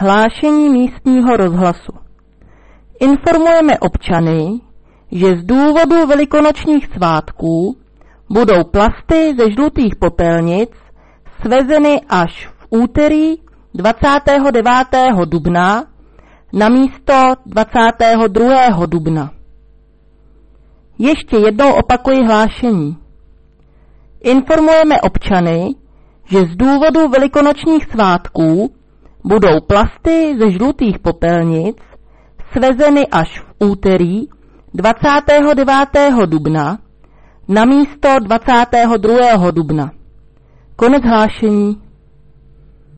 Hlášení místního rozhlasu. Informujeme občany, že z důvodu velikonočních svátků budou plasty ze žlutých popelnic svezeny až v úterý 29. dubna na místo 22. dubna. Ještě jednou opakuji hlášení. Informujeme občany, že z důvodu velikonočních svátků budou plasty ze žlutých popelnic svezeny až v úterý 29. dubna na místo 22. dubna. Konec hlášení.